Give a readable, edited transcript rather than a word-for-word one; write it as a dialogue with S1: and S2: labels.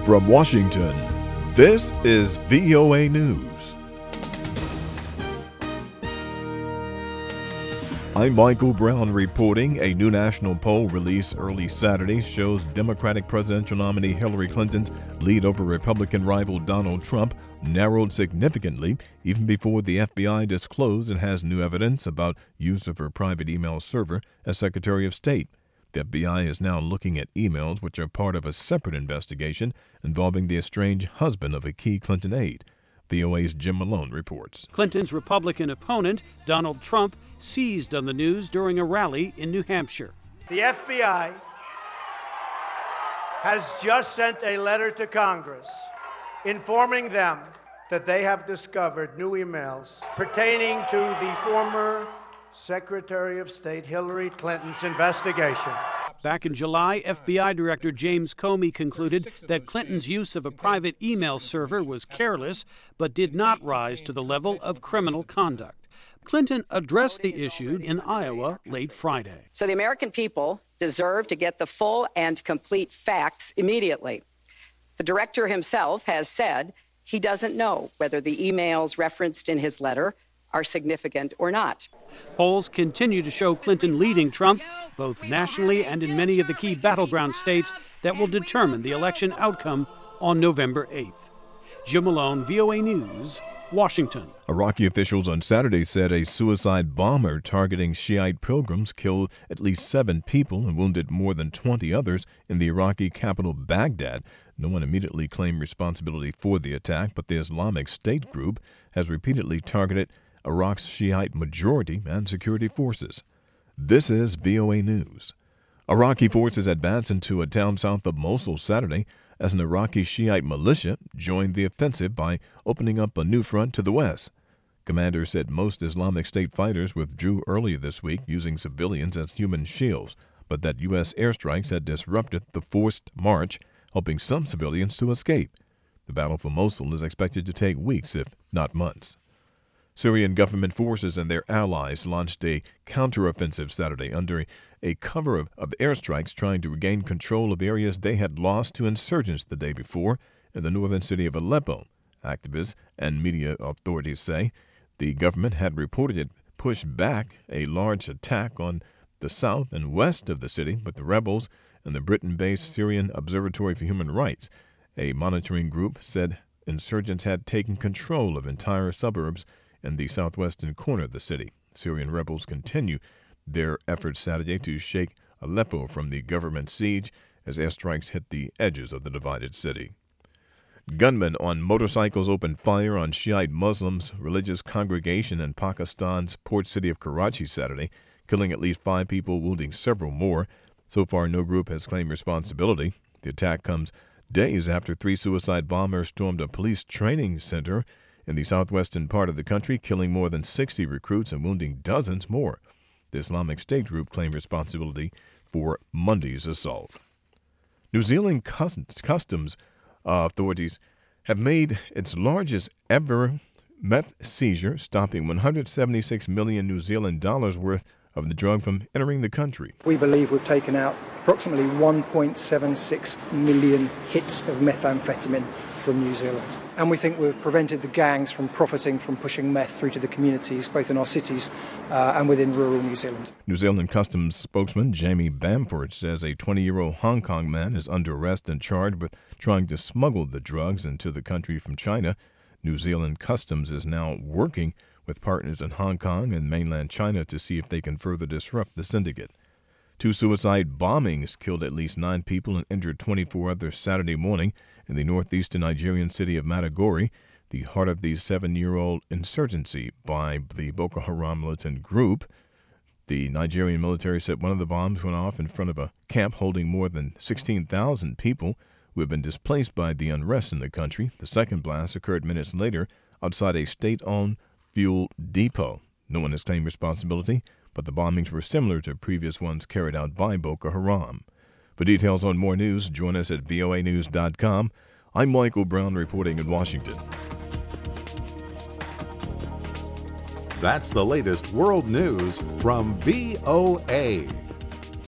S1: From Washington, this is VOA News. I'm Michael Brown reporting. A new national poll released early Saturday shows Democratic presidential nominee Hillary Clinton's lead over Republican rival Donald Trump narrowed significantly even before the FBI disclosed it has new evidence about use of her private email server as Secretary of State. The FBI is now looking at emails which are part of a separate investigation involving the estranged husband of a key Clinton aide. VOA's Jim Malone reports.
S2: Clinton's Republican opponent, Donald Trump, seized on the news during a rally in New Hampshire.
S3: The FBI has just sent a letter to Congress informing them that they have discovered new emails pertaining to the former Secretary of State Hillary Clinton's investigation.
S2: Back in July, FBI Director James Comey concluded that Clinton's use of a private email server was careless, but did not rise to the level of criminal conduct. Clinton addressed the issue in Iowa late Friday.
S4: So the American people deserve to get the full and complete facts immediately. The director himself has said he doesn't know whether the emails referenced in his letter are significant or not.
S2: Polls continue to show Clinton leading Trump, both nationally and in many of the key battleground states that will determine the election outcome on November 8th. Jim Malone, VOA News, Washington.
S1: Iraqi officials on Saturday said a suicide bomber targeting Shiite pilgrims killed at least 7 people and wounded more than 20 others in the Iraqi capital, Baghdad. No one immediately claimed responsibility for the attack, but the Islamic State group has repeatedly targeted Iraq's Shiite majority and security forces. This is VOA News. Iraqi forces advanced into a town south of Mosul Saturday as an Iraqi Shiite militia joined the offensive by opening up a new front to the west. Commanders said most Islamic State fighters withdrew earlier this week using civilians as human shields, but that U.S. airstrikes had disrupted the forced march, helping some civilians to escape. The battle for Mosul is expected to take weeks, if not months. Syrian government forces and their allies launched a counteroffensive Saturday under a cover of airstrikes trying to regain control of areas they had lost to insurgents the day before in the northern city of Aleppo. Activists and media authorities say the government had reported pushed back a large attack on the south and west of the city, but the rebels and the Britain-based Syrian Observatory for Human Rights, a monitoring group, said insurgents had taken control of entire suburbs in the southwestern corner of the city. Syrian rebels continue their efforts Saturday to shake Aleppo from the government siege as airstrikes hit the edges of the divided city. Gunmen on motorcycles opened fire on Shiite Muslims' religious congregation in Pakistan's port city of Karachi Saturday, killing at least 5 people, wounding several more. So far, no group has claimed responsibility. The attack comes days after 3 suicide bombers stormed a police training center in the southwestern part of the country, killing more than 60 recruits and wounding dozens more. The Islamic State group claimed responsibility for Monday's assault. New Zealand customs authorities have made its largest ever meth seizure, stopping 176 million New Zealand dollars worth of the drug from entering the country.
S5: We believe we've taken out approximately 1.76 million hits of methamphetamine from New Zealand. And we think we've prevented the gangs from profiting from pushing meth through to the communities, both in our cities and within rural New Zealand.
S1: New Zealand Customs spokesman Jamie Bamford says a 20-year-old Hong Kong man is under arrest and charged with trying to smuggle the drugs into the country from China. New Zealand Customs is now working with partners in Hong Kong and mainland China to see if they can further disrupt the syndicate. 2 suicide bombings killed at least 9 people and injured 24 others Saturday morning in the northeastern Nigerian city of Maiduguri, the heart of the 7-year-old insurgency by the Boko Haram militant group. The Nigerian military said one of the bombs went off in front of a camp holding more than 16,000 people who have been displaced by the unrest in the country. The second blast occurred minutes later outside a state-owned fuel depot. No one has claimed responsibility, but the bombings were similar to previous ones carried out by Boko Haram. For details on more news, join us at voanews.com. I'm Michael Brown reporting in Washington.
S6: That's the latest world news from VOA.